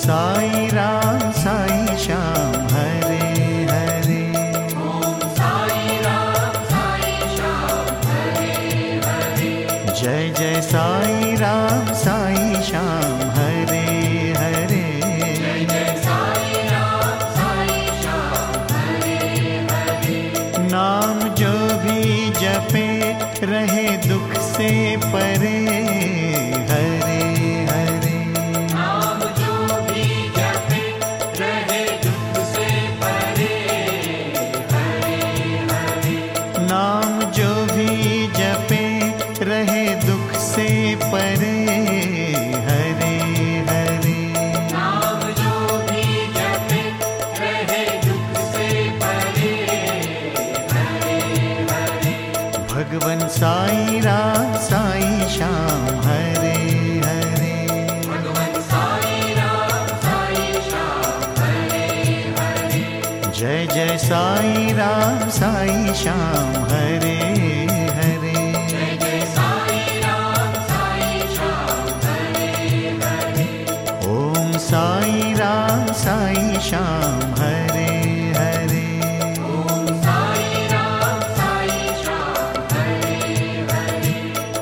साई राम साई श्याम हरे हरे। ओम साई राम साई श्याम हरे हरे। जय जय साई राम साई श्याम हरे हरे। जय जय साई राम साई श्याम हरे हरे। नाम जो भी जपे रहे दुख से परे हरे हरे। नाम जो भी जपे रहे दुख से परे हरे हरे। नाम जो भी जपे रहे दुख से परे हरे हरे। नाम जो भी जपे रहे दुख से परे हरे हरे। भगवन साई राम साई श्याम हरे हरे। भगवन साई राम साई श्याम हरे हरे। जय जय साई राम साई श्याम हरे हरे। जय जय साई राम साई श्याम हरे हरे। ओम साई राम साई श्याम हरे हरे। ओम साई राम साई श्याम हरे हरे।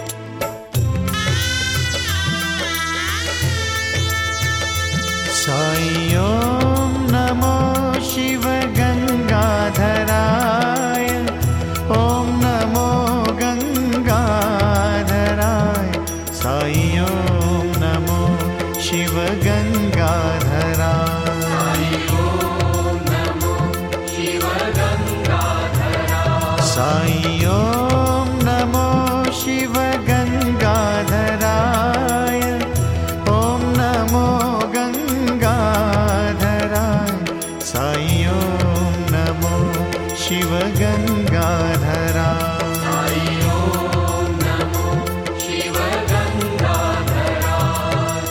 साई ओम नमो शिव गंगाधराय। ओम नमो गंगाधराय। साई ओम नमो शिव गंगाधराय। साई ओम नमो शिव गंगाधराय। साई ओम नमो शिव गंगाधराय। ओम नमो गंगाधराय। साई ओम नमो शिव गंगाधराय। साई ओम नमो शिव गंगाधराय।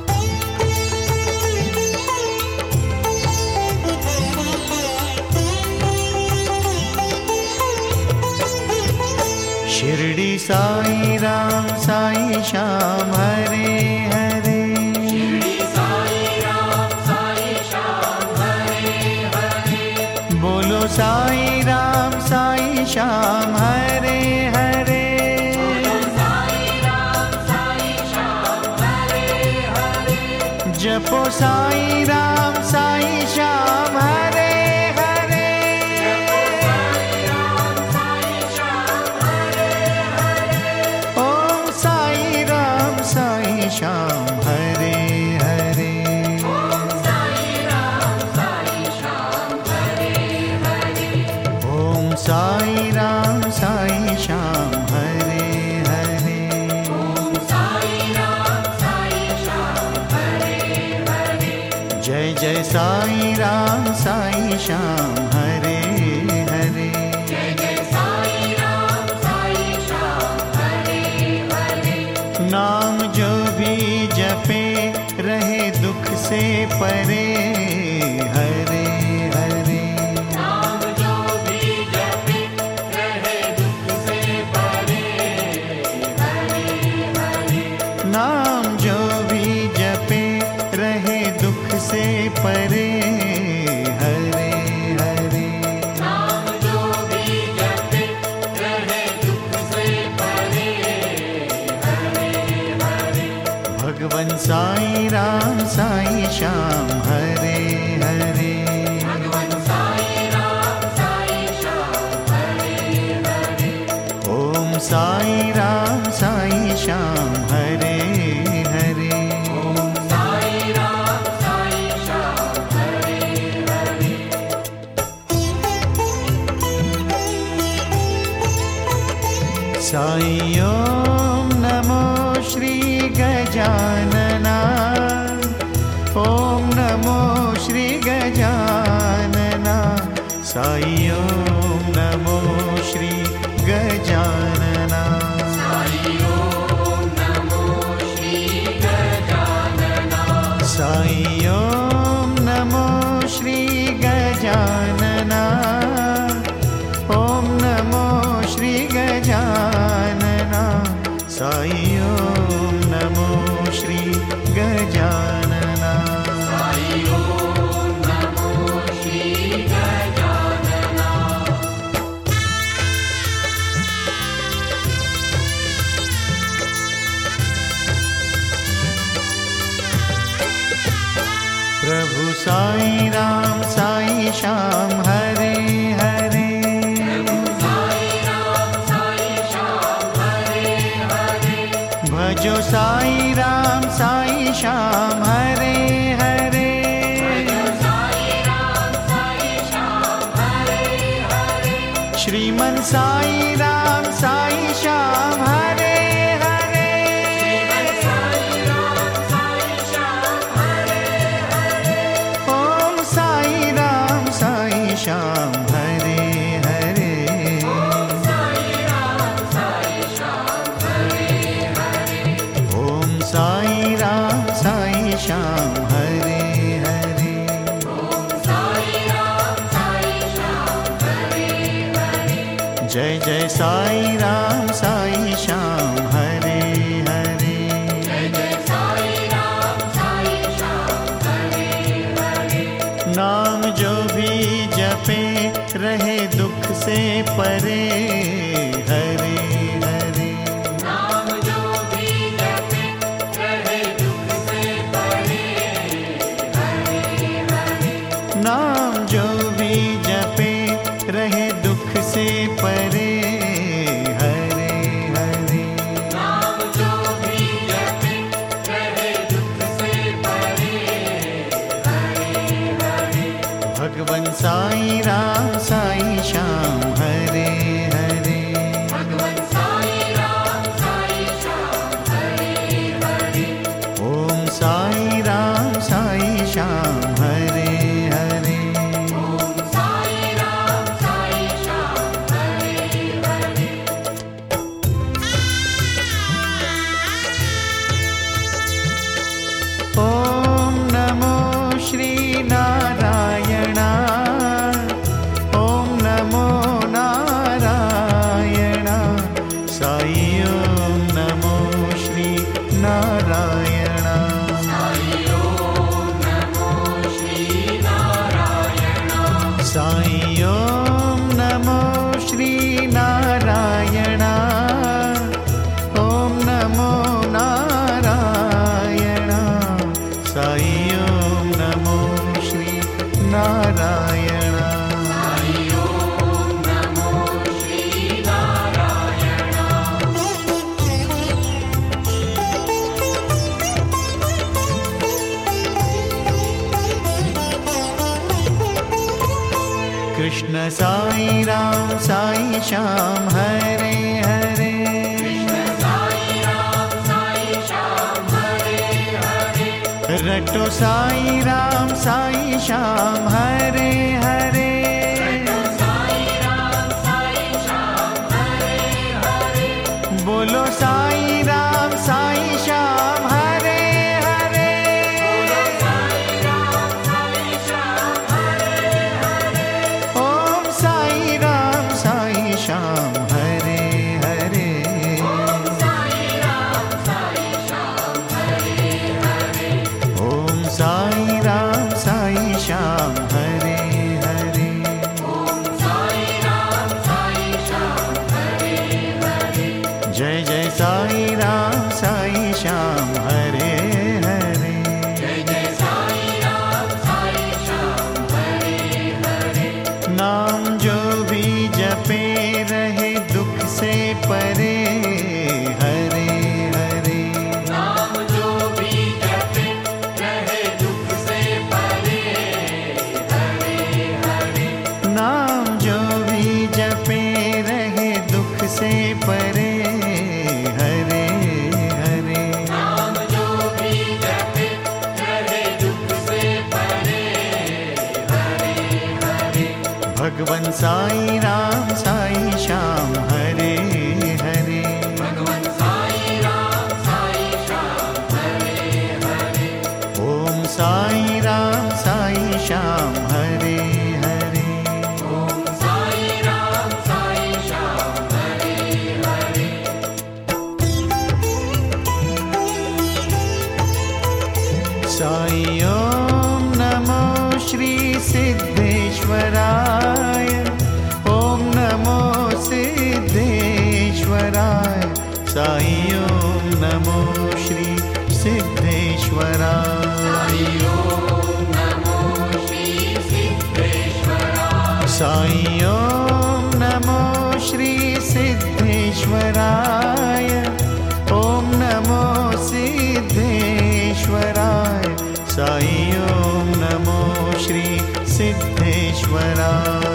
शिरडी साई राम साई श्याम हरे हरे। शिरडी साई राम साई श्याम हरे हरे। बोलो साई राम साई श्याम हरे हरे। साई राम साई श्याम हरे हरे। जपो साई राम साई श्याम हरे हरे। साई राम साई श्याम हरे हरे। ओम साई राम साई श्याम हरे हरे। ओम साई राम साई श्याम हरे हरे। ओम साई राम साई श्याम हरे हरे। ओम साई राम साई श्याम हरे हरे। जय जय साई राम साई श्याम हरे हरे। जय जय साई राम साई श्याम हरे हरे। नाम जो भी जपे रहे दुख से परे हरे हरे। नाम जो भी जपे रहे दुख से परे हरे हरे। नाम जो भी जपे रहे दुख से परे हरे हरे। नाम जो भी जपे रहे दुख से परे हरे हरे। भगवन साई राम साई श्याम हरे हरे। भगवन साई राम साई श्याम हरे हरे। ओम साई राम साई श्याम हरे हरे। ओम साई राम साई श्याम हरे हरे। साई ओम नमो श्री गजानना। ओम नमो श्री गजानना। साई ओम नमो श्री गजानना। साई ओम नमो श्री गजानना। साई ओम नमो श्री गजानना। ओम नमो श्री गजानना। साई ओम नमो श्री गजानना। साई साई राम साई श्याम हरे हरे। भजो साई राम साई श्याम हरे हरे। श्रीमन साई राम साई श्याम हरे हरे। ओम साई राम साई श्याम हरे हरे। ओम साई राम साई श्याम हरे हरे। जय जय साई राम साई श्याम हरे हरे। नाम जो भी जपे रहे दुख से परे हरे हरे। नाम जो भी जपे रहे दुख से परे हरे हरे। नाम जो भी जपे रहे दुख से परे हरे हरे। नाम जो भी जपे रहे दुख से परे हरे हरे। भगवन साई राम साई श्याम हरे हरे। भगवन साई राम साई श्याम हरे हरे। ओम साई राम साई श्याम हरे हरे। ओम साई राम साई श्याम हरे हरे। ओम नमो श्री नारायण। ओम नमो नारायण। साई ओम नमो श्री नारायण। साई ओम नमो श्री नारायण। साई ओम नमो श्री नारायण। ओम नमो नारायण। साई ओम नमो श्री नारायण। साई ओम नमो श्री नारायण। कृष्ण साई राम साई श्याम हरे हरे। साई राम साई श्याम हरे हरे। रटो साई राम साई श्याम हरे हरे। साई राम साई श्याम हरे हरे। बोलो साई राम साई श्याम हरे हरे। साई राम साई श्याम हरे हरे। ओम साई राम साई श्याम हरे हरे। साई राम साई श्याम हरे हरे। ओम साई राम साई श्याम हरे हरे। ओम साई राम साई श्याम हरे हरे। जय जय साई राम साई श्याम हरे हरे। जय जय साई राम साई श्याम हरे हरे। नाम जो भी जपे रहे दुख से परे हरे हरे। नाम जो भी जपे रहे दुख से परे हरे हरे। नाम जो भी जपे रहे दुख से परे हरे हरे। नाम जो भी जपे रहे दुख से परे हरे हरे। भगवन साई राम साई श्याम हरे हरे। भगवन साई राम साई श्याम हरे हरे। ओम साई राम साई श्याम हरे हरे। ओम साई राम साई श्याम हरे हरे। साई ओम नमो श्री सिद्धेश्वराय। ओम नमो सिद्धेश्वराय। साई ओम नमो श्री सिद्धेश्वराय। साई ओम नमो योगेश्वराय, ओम नमो सिद्धेश्वराय, साई ओम नमो श्री सिद्धेश्वराय।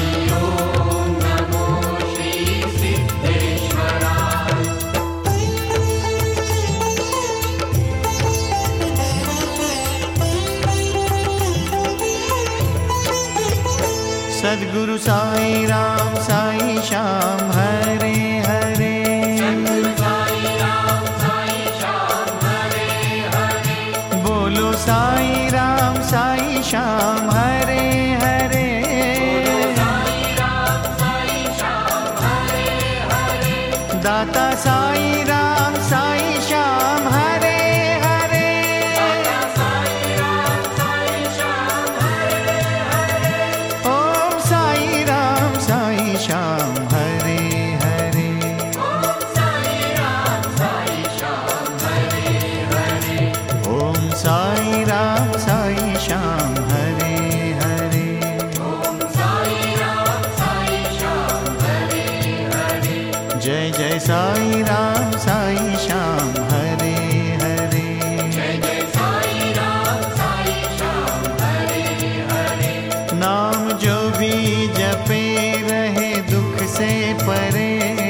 सद्गुरु साई राम साई श्याम हरे हरे। सद्गुरु साई राम साई श्याम हरे हरे। बोलो साई राम साई श्याम हरे हरे। साई राम साई श्याम हरे हरे। दाता साई राम साई श्याम हरे हरे। साई राम साई श्याम हरे हरे। ओम साई राम साई श्याम हरे हरे। ओम साई राम साई श्याम हरे हरे। ओम साई राम साई श्याम हरे हरे। ओम साई राम साई श्याम हरे हरे। जय जय साई राम साई श्याम हरे हरे। जय जय साई राम साई श्याम हरे हरे। नाम जो भी जपे रहे दुख से परे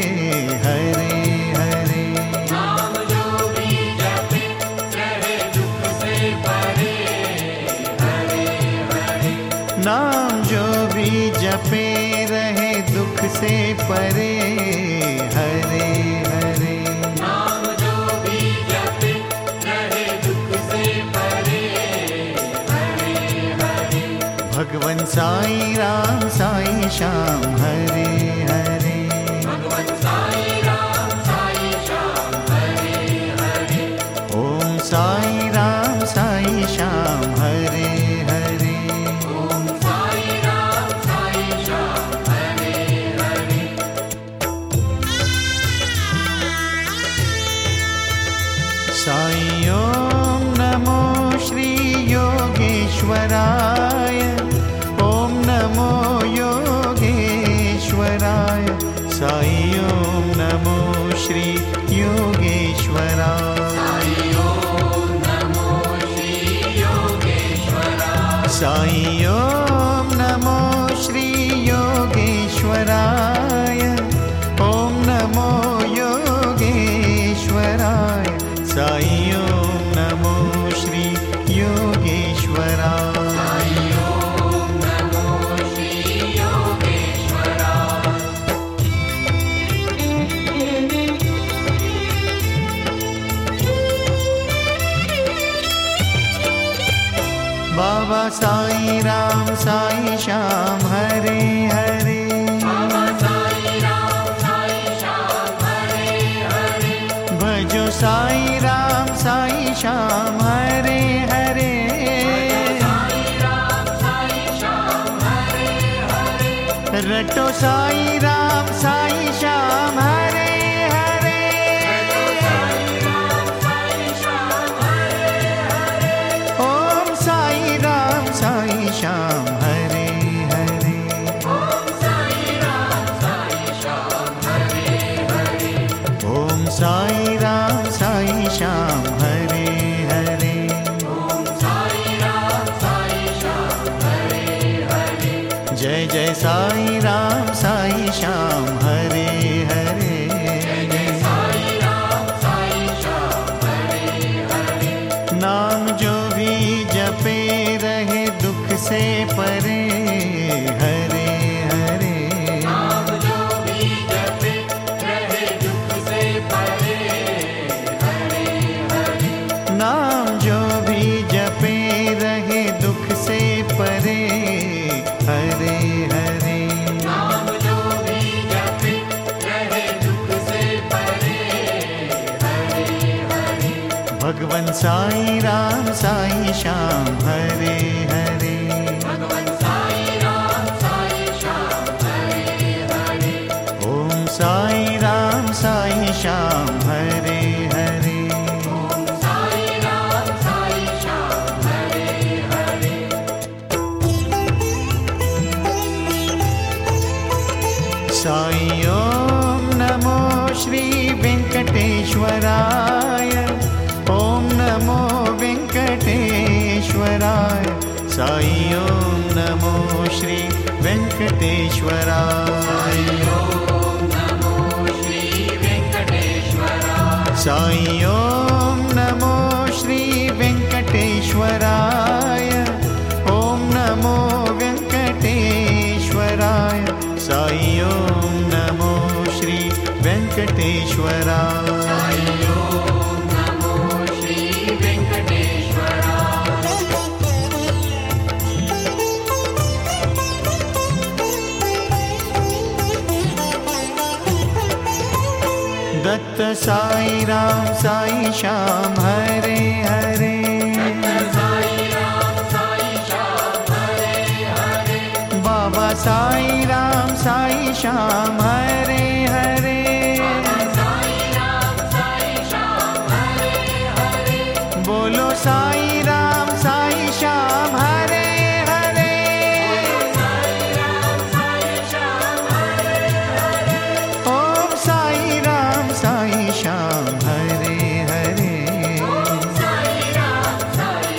हरे हरे। नाम जो भी जपे रहे दुख से परे हरे हरे। नाम जो भी जपे रहे दुख से परे हरे हरे। नाम जो भी जपे रहे दुख से परे हरे हरे। भगवन साई राम साई श्याम हरे हरे। भगवान साई राम साई श्याम हरे हरे। ओम साई राम साई श्याम हरे हरे। ओम साई राम साई श्याम हरे हरे। साई ओम नमो श्री योगेश्वराय, ओम नमो योगेश्वराय, साई ओम नमो श्री योगेश्वराय। साई ओम नमो श्री योगेश्वराय। साई ओम नमो श्री योगेश्वराय, ओम नमो योगेश्वराय, साई ओम नमो श्री योगेश्वराय। साई ओम नमो श्री योगेश्वराय। बाबा साई राम साई श्याम हरे हरे। बाबा साई राम साई श्याम हरे हरे। भजो साई राम साई श्याम हरे हरे। साई राम साई श्याम हरे हरे। रटो साई राम साई श्याम हरे हरे। साई राम साई श्याम हरे हरे। ओम साई राम साई श्याम हरे हरे। ओम साई राम साई श्याम हरे हरे। ओम साई राम साई श्याम हरे हरे। ओम साई राम साई श्याम हरे हरे। जय जय साई राम साई श्याम हरे हरे। जय जय साई राम साई श्याम हरे हरे। नाम जो भी जपे रहे दुख से परे हरे हरे। नाम जो भी जपे रहे दुख से परे हरे हरे। नाम जो भी जपे रहे दुख से परे हरे हरे। नाम जो भी जपे रहे दुख से परे हरे हरे। भगवन साई राम साई श्याम हरे हरे। भगवान साई राम साई श्याम हरे हरे। ओम साई राम साई श्याम हरे हरे। ओम साई राम साई श्याम हरे हरे। साई ओम नमो वेङ्कटेश्वराय ॐ नमो वेङ्कटेश्वराय साई ॐ नमो श्री वेङ्कटेश्वराय साई ॐ नमो श्री वेङ्कटेश्वराय ॐ नमो वेङ्कटेश्वराय साई ॐ नमो श्री वेङ्कटेश्वराय दत्त साई राम साई श्याम हरे हरे बाबा साई राम साई श्याम हरे हरे बोलो साई राम साई श्याम हरे हरे ओम साई राम साई श्याम हरे हरे ओम साई राम साई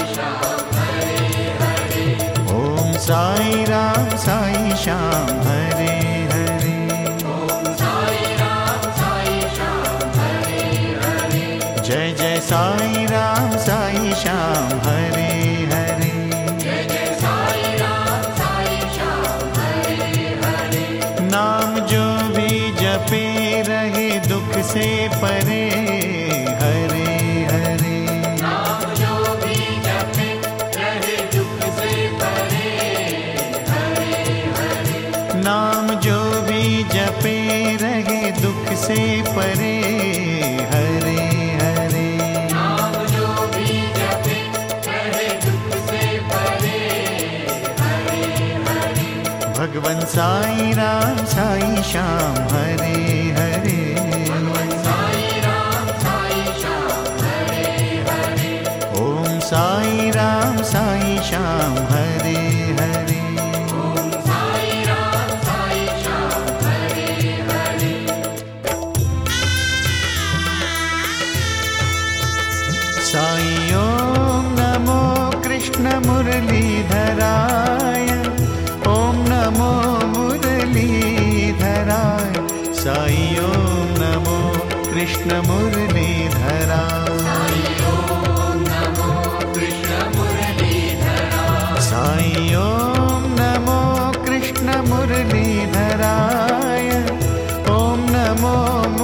श्याम हरे हरे जय जय साई राम साई श्याम हरे हरे नाम जो भी जपे रहे दुख से परे हरे हरे नाम जो भी जपे रहे दुख से परे हरे हरे नाम जो भी जपे रहे दुख से परे हरे हरे नाम जो भी जपे रहे दुख से परे हरे हरे भगवन साई राम साई श्याम हरे हरे साई राम साई श्याम हरे हरे ओम साई राम साई श्याम हरे हरे ओम साई राम साई श्याम हरे हरे साई ओम नमो कृष्ण मुरलीधराय ओम नमो मुरलीधराय साई ओम नमो कृष्ण मुरलीधराय साई ओम नमो कृष्ण मुरलीधराय साई ओम नमो कृष्ण मुरलीधराय ओम नमो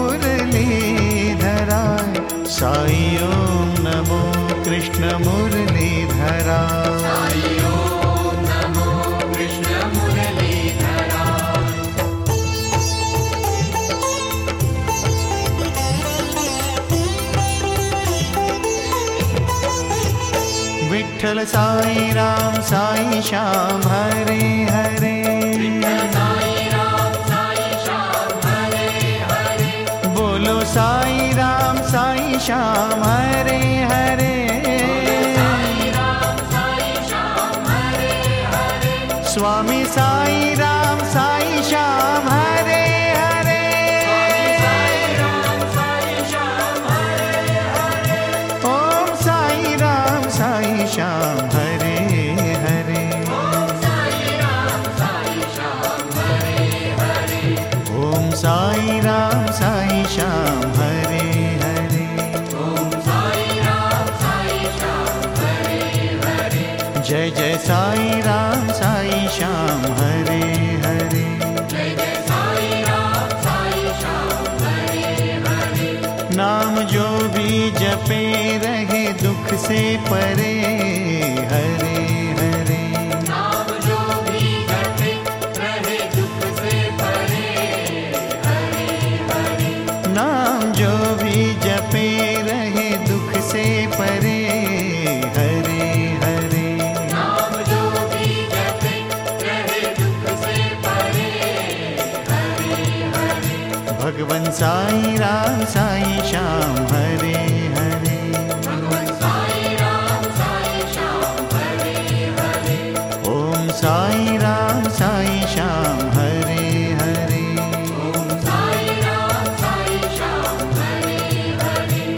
मुरलीधराय साई ओम नमो कृष्ण मुरलीधराय साई ओम नमो कृष्ण मुरलीधराय विठ्ठल साई राम साई श्याम हरे हरे साई राम साई श्याम हरे हरे बोलो साई राम साई श्याम हरे हरे साई राम साई श्याम हरे हरे स्वामी साई राम साई श्याम हरे हरे साई राम साई श्याम हरे हरे ओम साई राम साई श्याम हरे हरे ओम साई राम साई श्याम हरे हरे ओम साई राम साई श्याम हरे हरे ओम साई राम साई श्याम हरे हरे जय जय साई राम साई श्याम हरे हरे जय जय साई राम साई श्याम हरे हरे नाम जो भी जपे रहे दुख से परे हरे हरे नाम जो भी जपे रहे दुख से परे हरे हरे नाम जो भी जपे रहे दुख से परे हरे हरे नाम जो भी जपे रहे दुख से परे हरे हरे भगवन साई राम साई श्याम हरे हरे भगवान साई राम साई श्याम हरे हरे ओम साई राम साई श्याम हरे हरे ओम साई राम साई श्याम हरे हरे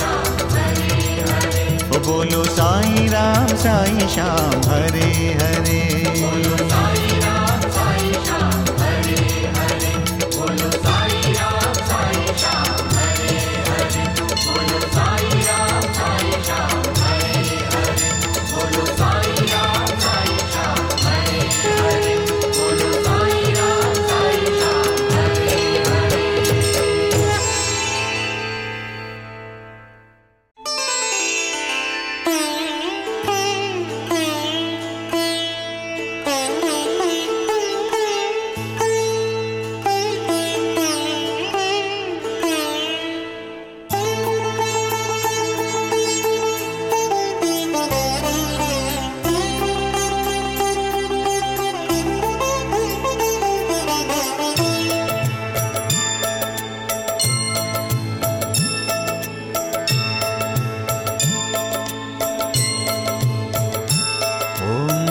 ओ बोलो साईं राम साईं श्याम हरे हरे। साई राम साई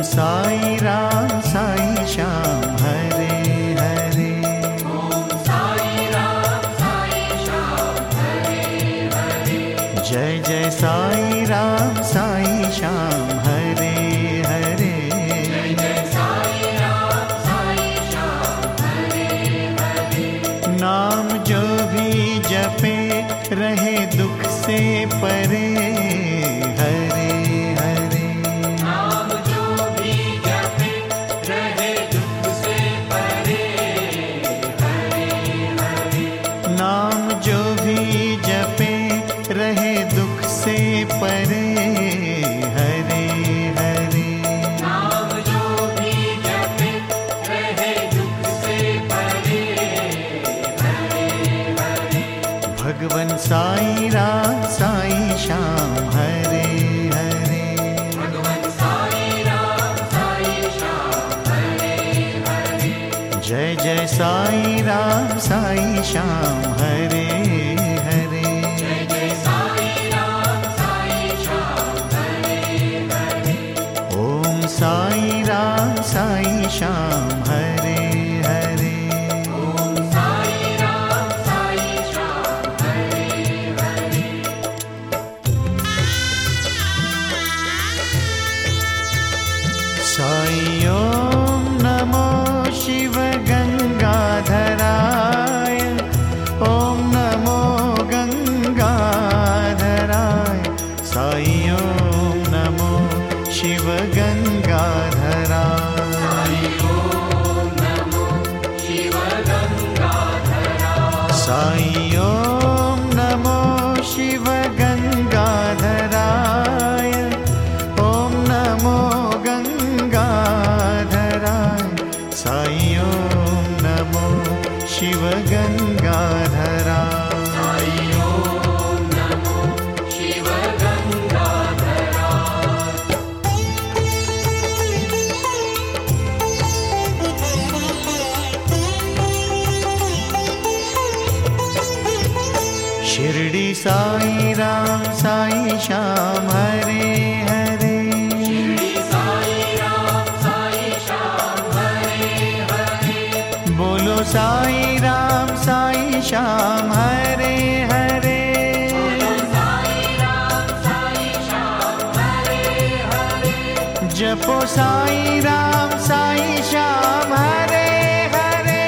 साई राम साई श्याम हरे हरे। ओम साई राम साई श्याम हरे हरे। जय जय साई राम साई श्याम हरे हरे। जय जय साई राम साई श्याम हरे हरे। नाम जो भी जपे रहे दुख से परे हरे हरे। नाम जो भी जपे रहे दुख से परे हरे हरे। नाम जो भी जपे रहे दुख से परे हरे हरे। नाम जो भी जपे रहे दुख से परे हरे हरे। भगवन साई राम साई श्याम हरे हरे। भगवान साई राम साई श्याम हरे हरे। जय जय साई राम साई श्याम हरे हरे। जय जय साई राम साई श्याम हरे हरे। ओम साई राम साई श्याम हरे हरे। ओम साई राम साई श्याम हरे हरे। साई ओम नमो शिव गंगाधराय। ओम नमो गंगाधराय। साई ओम नमो शिव गंगाधराय। साई ओम नमो शिव गंगाधराय। साई ओम नमो शिव गंगाधराय। ओम नमो गंगाधराय। साई ओम नमो शिव गंगाधराय। साई ओम नमो शिव गंगाधराय। शिरडी साई राम साई श्याम हरे हरे। शिरडी साई राम साई श्याम हरे हरे। बोलो साई राम साई श्याम हरे हरे। साई राम साई श्याम हरे हरे। जपो साई राम साई श्याम हरे हरे।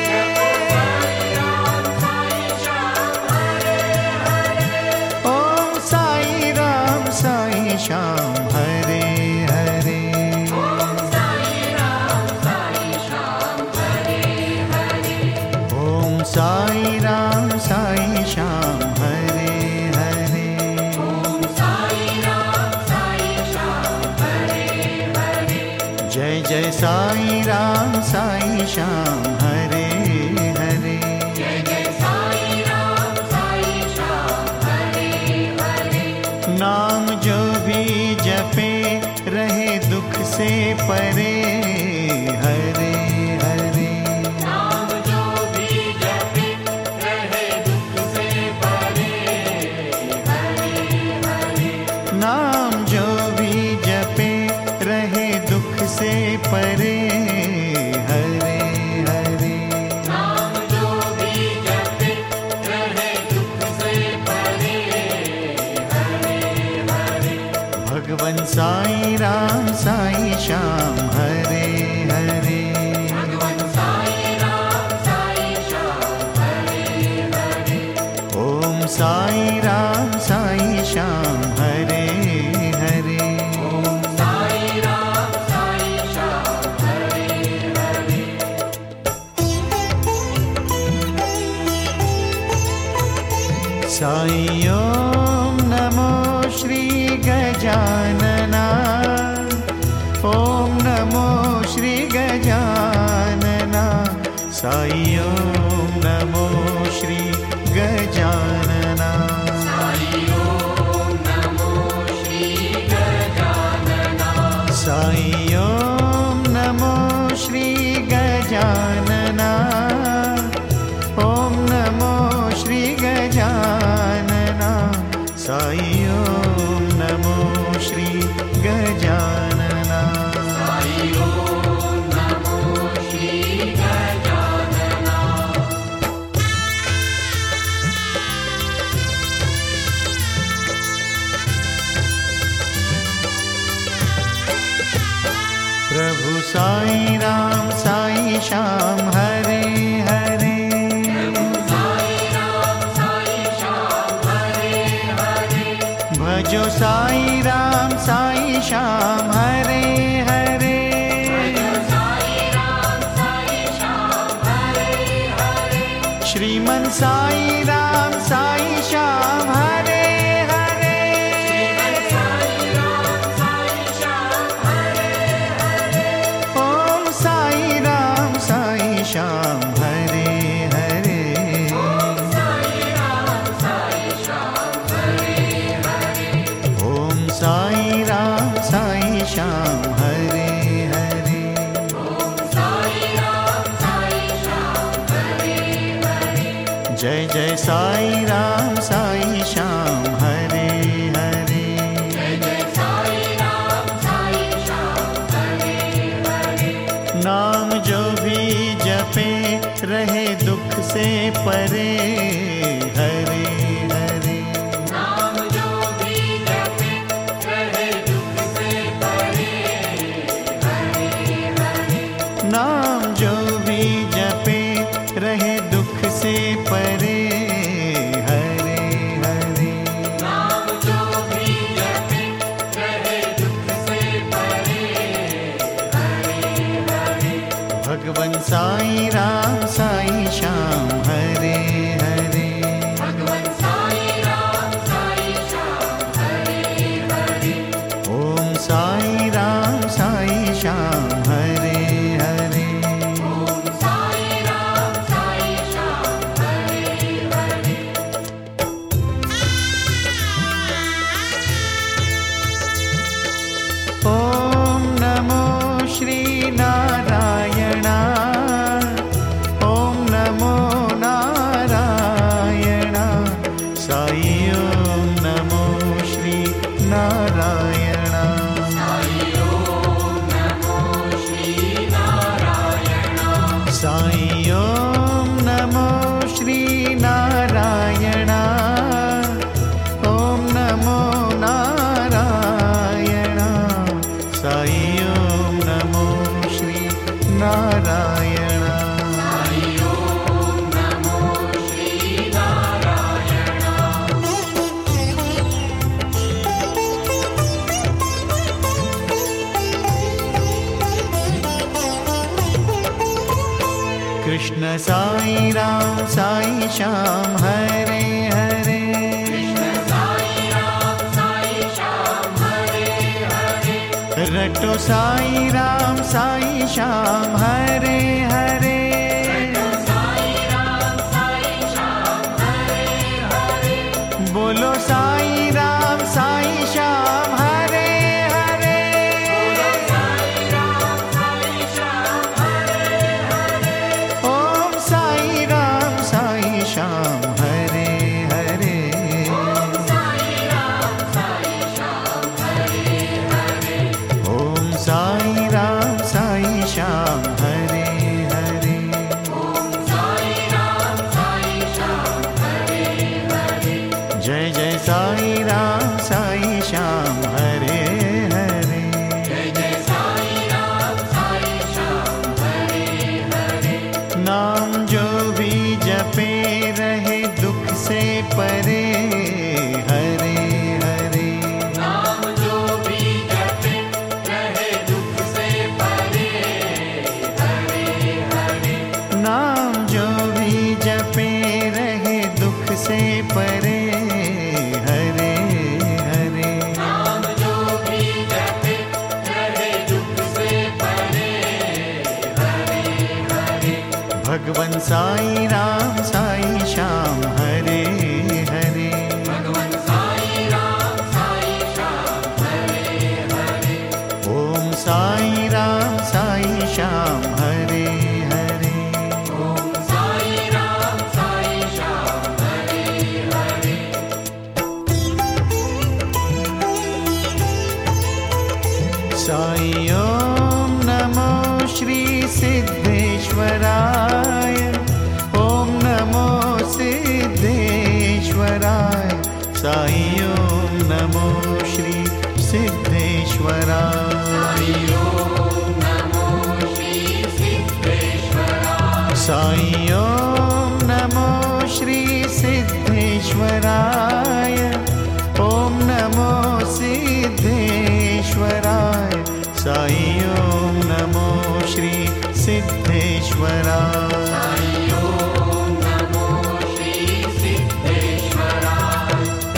साई राम साई श्याम हरे हरे। ओम साई राम साई श्याम हरे हरे। ओम साई राम साई श्याम हरे हरे। ओम साई राम साई श्याम हरे हरे। ओम साई राम साई श्याम हरे हरे। जय जय साई राम साई श्याम हरे हरे। जय जय साई राम साई श्याम हरे हरे। नाम जो भी जपे रहे दुख से परे हरे हरे। नाम जो भी जपे रहे दुख से परे हरे हरे। नाम जो भी जपे रहे दुख से परे हरे हरे। नाम जो भी जपे रहे दुख से परे हरे हरे। भगवन साई राम साई श्याम हरे हरे। भगवान साई राम साई श्याम हरे हरे। ओम साई राम साई श्याम हरे हरे। ओम साई राम साई श्याम हरे हरे। साई ओम नमो श्री गजानना। ओम नमो श्री गजानना। साई ओम नमो श्री गजानना। साई ओम नमो श्री गजानना। साई ओम नमो श्री गजानना। ओम नमो श्री गजानना। साई ओम नमो श्री गजानना। साई साई राम साई श्याम हरे हरे। भजो साई राम साई श्याम हरे हरे। श्रीमन साई राम साई श्याम हरे हरे। ओम साई राम साई श्याम हरे हरे। ओम साई राम साई श्याम हरे हरे। जय जय साई राम साई श्याम हरे हरे। नाम जो भी जपे रहे दुख से परे हरे हरे। नाम जो भी जपे रहे दुख से परे हरे हरे। नाम जो भी जपे रहे दुख से परे हरे हरे। नाम जो भी जपे रहे दुख से परे हरे हरे। भगवन साई राम साई श्याम हरे हरे। भगवन साई राम साई श्याम हरे हरे। ओम साई राम साई श्याम हरे हरे। ओम साई राम साई श्याम हरे हरे। ओम नमो श्री नारायण। ओम नमो नारायण। साई ओम नमो श्री नारायण। साई ओम नमो श्री नारायण। साई ओम नमो श्री नारायण। ओम नमो नारायण। साई ओम नमो श्री नारायण। साई ओम नमो श्री नारायण। कृष्ण साई राम साई श्याम हरे हरे। कृष्ण साई राम साई श्याम हरे हरे। रटो साई राम साई श्याम हरे हरे। साई राम साई श्याम हरे हरे। बोलो साई राम साई श्याम हरे हरे। साई राम साई श्याम हरे हरे। ओम साई राम साई श्याम हरे हरे। साई राम साई श्याम हरे हरे। ओम साई राम साई श्याम हरे हरे। ओम साई राम साई श्याम हरे हरे। जय जय साई राम साई श्याम हरे हरे। जय जय साई राम साई श्याम हरे हरे। नाम जो भी जपे रहे दुख से परे हरे हरे। नाम जो भी जपे रहे दुख से परे हरे हरे। नाम जो भी जपे रहे दुख से परे हरे हरे। नाम जो भी जपे रहे दुख से परे हरे हरे। भगवन साई राम साई श्याम हरे हरे। भगवन साई राम साई श्याम हरे हरे। ओम साई राम साई श्याम हरे हरे। ओम साई राम साई श्याम हरे हरे। साई ओम नमो श्री सिद्धेश्वराय। ओम नमो सिद्धेश्वराय। साई ओम नमो श्री सिद्धेश्वराय। साई ओम नमो साई ओम नमो श्री सिद्धेश्वराय। साई ओम नमो श्री सिद्धेश्वराय।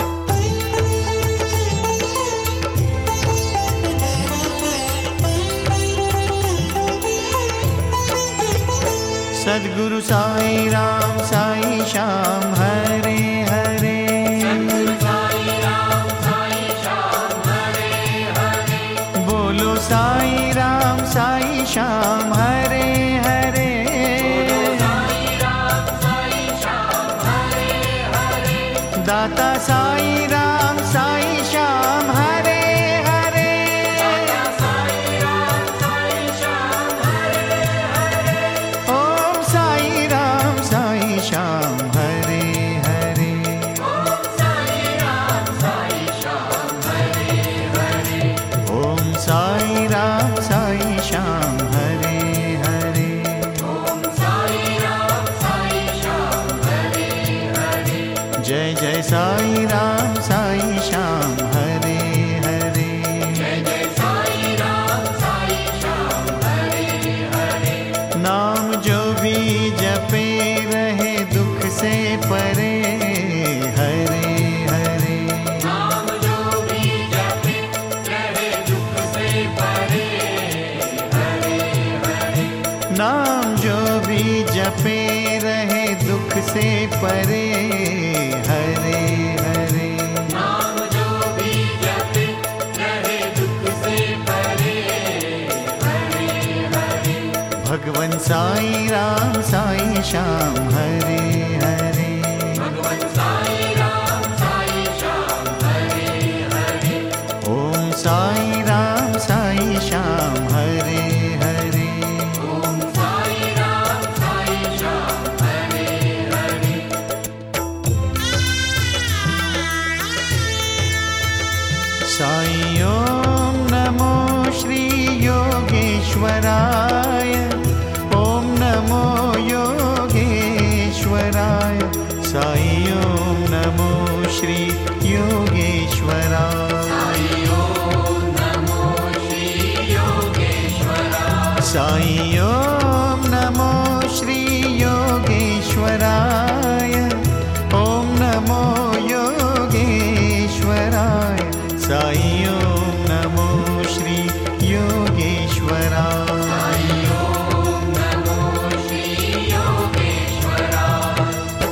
सद्गुरु साई राम साई श्याम हरे हरे। सद्गुरु साई राम साई श्याम हरे हरे। बोलो साई राम साई श्याम हरे हरे। साई राम साई श्याम हरे हरे। दाता साई राम साई श्याम हरे हरे। साई राम साई श्याम हरे हरे। ओम साई राम साई श्याम हरे हरे। ओम साई राम साई श्याम हरे हरे। ओम साई राम साई श्याम हरे हरे। ओम साई राम साई श्याम हरे हरे। जय जय साई राम साई श्याम हरे हरे। जय जय साई राम साई श्याम हरे हरे। नाम जो भी जपे रहे दुख से परे हरे हरे। नाम जो भी जपे रहे दुख से परे हरे हरे। नाम जो भी जपे रहे दुख से परे हरे हरे। नाम जो भी जपे रहे दुख से परे हरे हरे। भगवन साई राम साई श्याम हरे हरे। भगवान साई राम साई श्याम हरे हरे। ओम साई राम साई श्याम हरे हरे। ओम साई राम साई श्याम हरे हरे। साई ओम नमो श्री योगेश्वराय। ओम नमो योगेश्वराय। साई ओम नमो श्री योगेश्वराय। साई ओम नमो श्री योगेश्वराय। साई ओम नमो श्री योगेश्वराय। ओम नमो योगेश्वराय। साई ओम नमो श्री योगेश्वराय। साई ओम नमो श्री योगेश्वराय।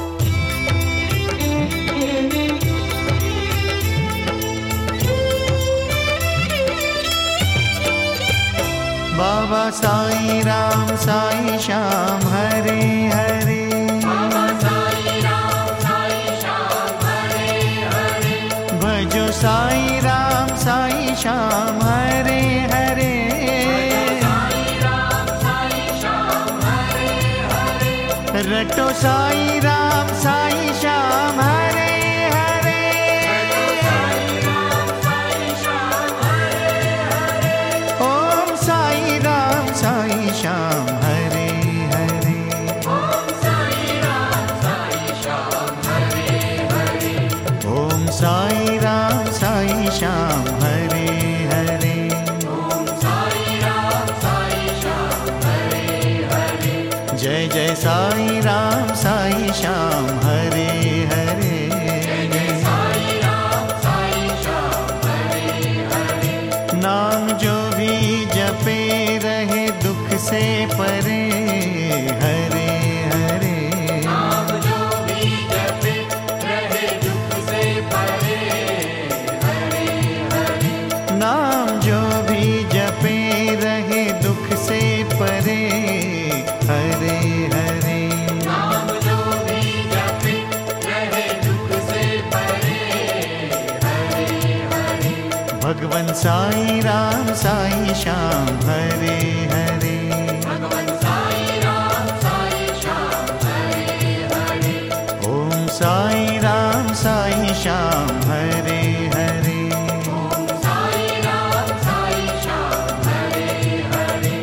बाबा साई राम साई श्याम हरे हरे। बाबा साई राम साई श्याम हरे हरे। भजो साई राम साई श्याम हरे हरे। साई राम साई श्याम हरे हरे। रटो साई राम साई श्याम हरे हरे। साई राम साई श्याम हरे हरे। ओम साई राम साई श्याम हरे हरे। ओम साई राम साई श्याम हरे हरे। ओम साई राम साई श्याम हरे हरे। ओम साई राम साई श्याम हरे हरे। जय जय साई राम साई श्याम हरे हरे। जय जय साई राम साई श्याम हरे हरे। नाम जो भी जपे रहे दुख से परे हरे हरे। नाम जो भी जपे रहे दुख से परे हरे हरे। नाम जो भी जपे रहे दुख से परे हरे हरे। नाम जो भी जपे रहे दुख से परे हरे हरे। भगवन साई राम साई श्याम हरे हरे। भगवान साई राम साई श्याम हरे हरे। ओम साई राम साई श्याम हरे हरे। ओम साई राम साई श्याम हरे हरे।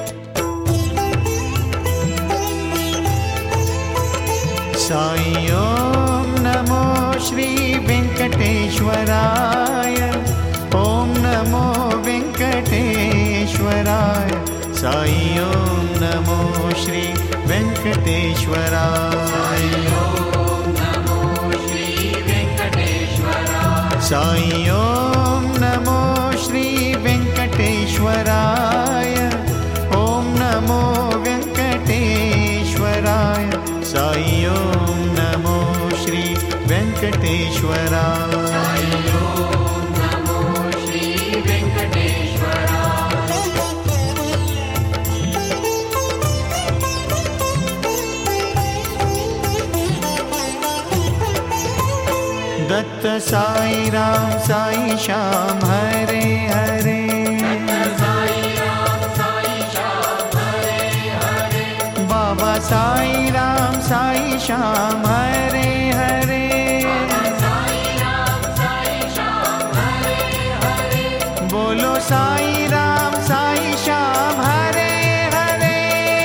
साई ओम नमो श्री वेंकटेश्वराय। ओम नमो वेंकटेश्वराय। साई ओम नमो श्री वेंकटेश्वराय। साई ओम नमो श्री वेंकटेश्वराय। ओम नमो वेंकटेश्वराय। साई ओम नमो श्री वेंकटेश्वराय। दत्त साई राम साई श्याम हरे हरे। बाबा साई राम साई श्याम हरे हरे। बोलो साई राम साई श्याम हरे हरे।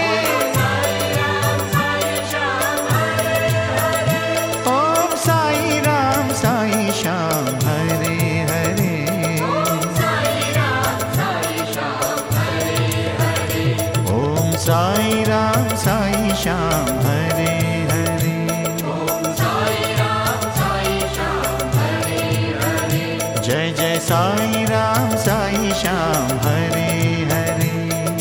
ओम साई राम साई श्याम हरे हरे। ओम साई राम साई श्याम हरे हरे। जय जय साई राम साई श्याम हरे हरे।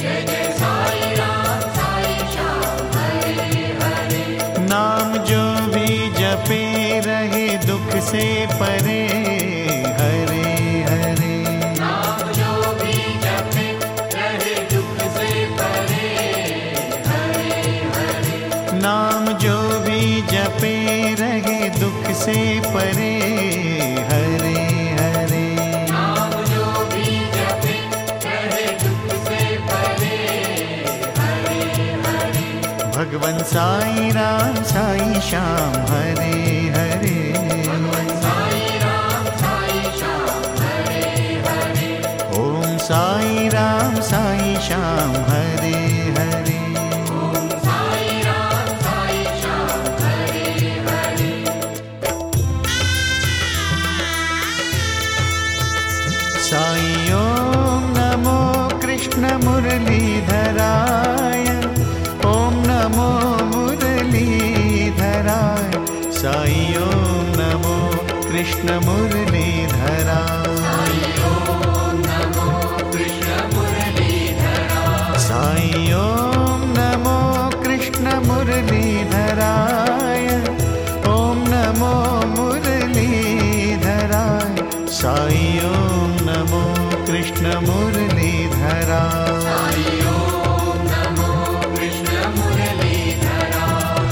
नाम जो भी जपे रहे दुख से परे हरे हरे। नाम जो भी जपे रहे दुख से परे हरे हरे। नाम जो भी जपे रहे दुख से परे हरे हरे। नाम जो भी जपे रहे दुख से परे हरे हरे। भगवन साई राम साई श्याम हरे हरे। साई राम साई श्याम हरे हरे। ओम साई राम साई श्याम हरे हरे। ओम साई राम साई श्याम हरे हरे। साई ओम नमो कृष्ण मुरलीधराय। ओम नमो मुरलीधराय। साई ओम नमो कृष्ण मुरलीधराय। साई ओम नमो कृष्ण मुरलीधराय। साई ओम नमो कृष्ण मुरलीधराय। ओम नमो मुरलीधराय। साई ओम नमो कृष्ण मुरलीधराय। साई ओम नमो कृष्ण मुरलीधराय।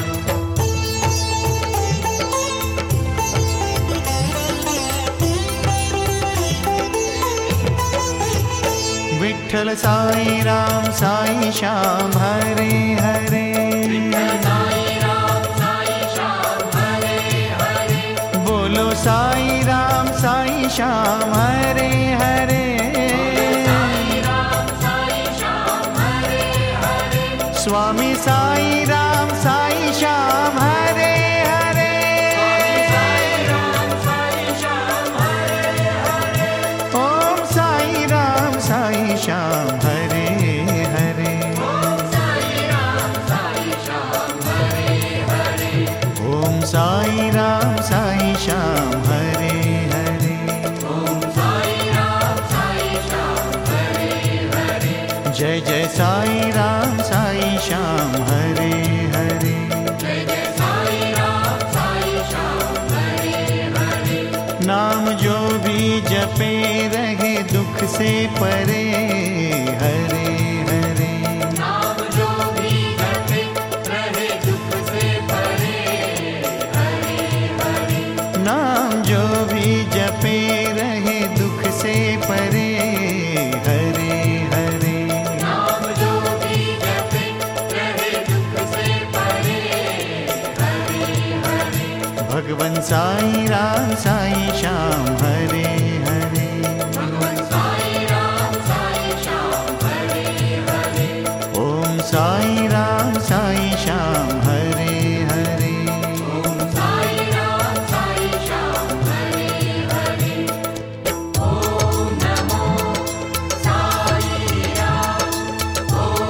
विठ्ठल साई राम साई श्याम हरे हरे। साई राम साई श्याम हरे हरे। बोलो साई राम साई श्याम हरे हरे। साई राम साई श्याम हरे हरे। स्वामी साई राम साई श्याम हरे हरे। साई राम साई श्याम हरे हरे। ओम साई राम साई श्याम हरे हरे। ओम साई राम साई श्याम हरे हरे। ओम साई राम साई श्याम हरे हरे। ओम साई राम साई श्याम हरे हरे। जय जय साई राम साई श्याम हरे हरे। जय जय साई राम साई श्याम हरे हरे। नाम जो भी जपे रहे दुख से परे हरे हरे। नाम जो भी जपे रहे दुख से परे हरे हरे। नाम जो भी जपे रहे दुख से परे हरे हरे। नाम जो भी जपे रहे दुख से परे हरे हरे। भगवन साई राम साई श्याम हरे हरे। भगवान साई राम साई श्याम हरे हरे। ओम साई राम साई श्याम हरे हरे। ओम साई राम साई श्याम हरे हरे। ओम नमो साई राम। ओम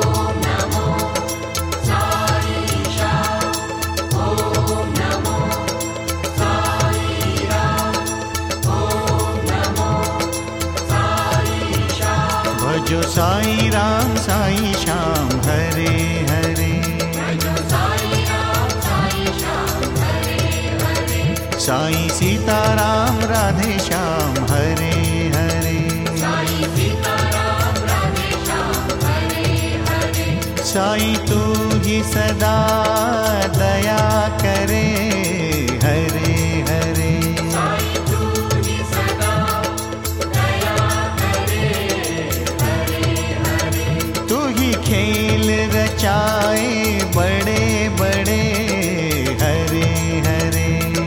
राम साईं श्याम हरे हरे। साईं सीताराम राधे श्याम हरे हरे। साईं तू ही सदा दया करे हरे हरे। तू ही खेल रचाए बड़े बड़े हरे हरे।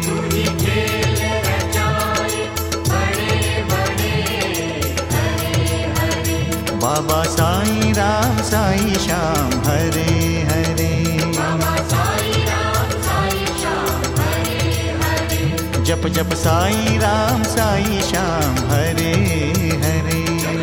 बाबा साईं राम साईं श्याम हरे हरे। जप जप साईं राम साईं श्याम हरे हरे।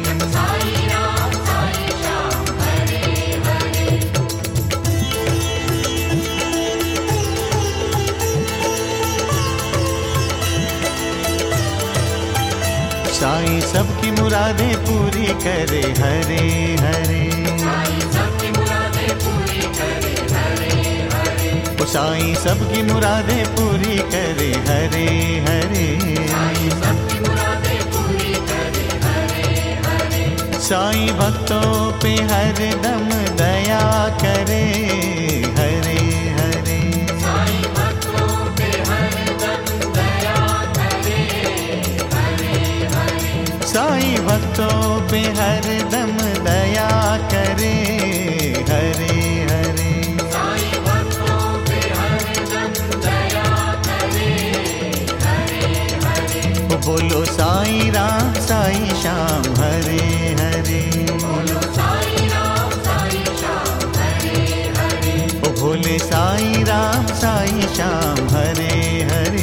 साईं सबकी मुरादें पूरी करे हरे हरे। ओ साईं सबकी मुरादें पूरी करे हरे हरे। साईं भक्तों पे हरदम दया करे हरे हरे। साईं भक्तों पे हरदम दया करे हरे हरे। बोलो साईं राम साईं श्याम हरे हरे। ओ भोले साईं राम साईं श्याम हरे हरे।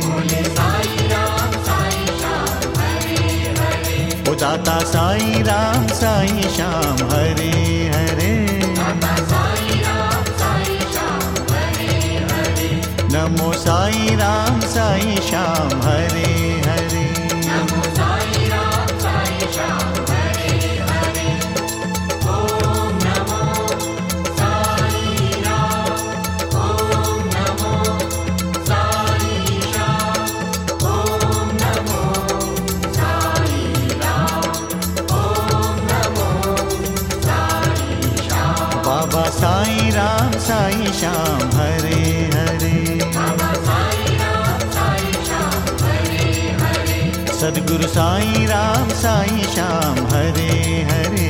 ओ दाता साईं राम साईं श्याम हरे हरे। नमो साईं राम साईं श्याम हरे हरे। बाबा साईं राम साईं श्याम हरे हरे। सद्गुरु साईं राम साईं श्याम हरे हरे।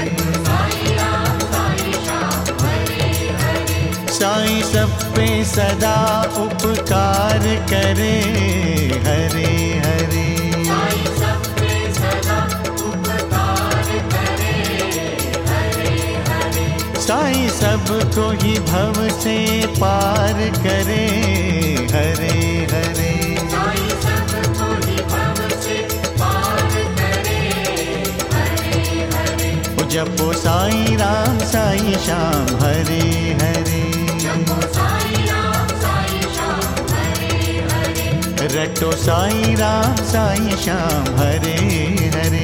साईं सब पे सदा उपकार करे हरे हरे। साईं सबको ही भव से पार करे हरे हरे। ओ जपो साईं राम साईं श्याम हरे हरे। रटो साईं राम साईं श्याम हरे हरे।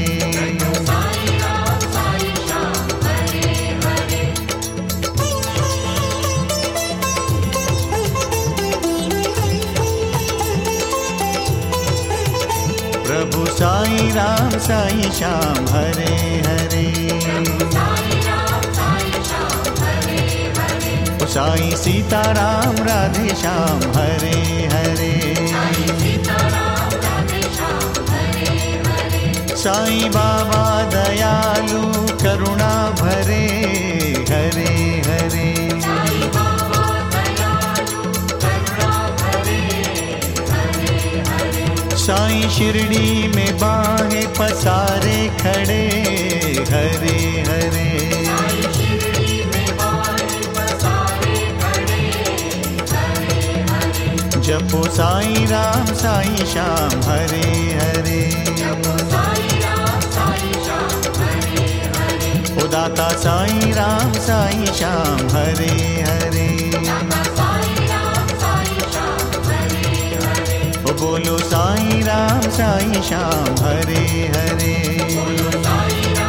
प्रभु साईं राम साईं श्याम हरे हरे। ओ साईं सीताराम राधे श्याम हरे हरे। साईं बाबा दयालु करुणा भरे हरे हरे। साईं शिरडी में बाहें पसारे खड़े हरे हरे। जपो साईं राम साईं श्याम हरे हरे। ओ दाता साईं राम साईं श्याम हरे हरे। ओ बोलो साईं राम साईं श्याम हरे हरे।